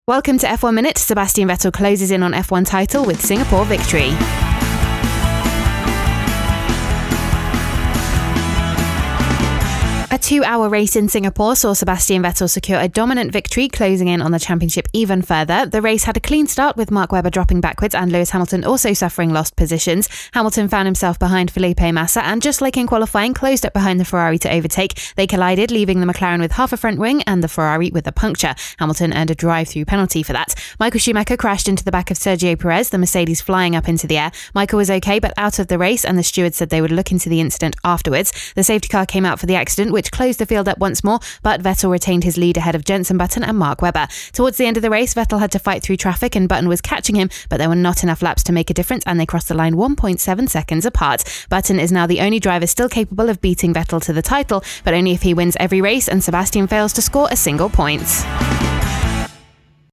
Welcome to F1 Minute. Sebastian Vettel closes in on F1 title with Singapore victory. A 2-hour race in Singapore saw Sebastian Vettel secure a dominant victory, closing in on the championship even further. The race had a clean start with Mark Webber dropping backwards and Lewis Hamilton also suffering lost positions. Hamilton found himself behind Felipe Massa and, just like in qualifying, closed up behind the Ferrari to overtake. They collided, leaving the McLaren with half a front wing and the Ferrari with a puncture. Hamilton earned a drive-through penalty for that. Michael Schumacher crashed into the back of Sergio Perez, the Mercedes flying up into the air. Michael was okay but out of the race, and the stewards said they would look into the incident afterwards. The safety car came out for the accident, which closed the field up once more, but Vettel retained his lead ahead of Jenson Button and Mark Webber. Towards the end of the race, Vettel had to fight through traffic and Button was catching him, but there were not enough laps to make a difference and they crossed the line 1.7 seconds apart. Button is now the only driver still capable of beating Vettel to the title, but only if he wins every race and Sebastian fails to score a single point.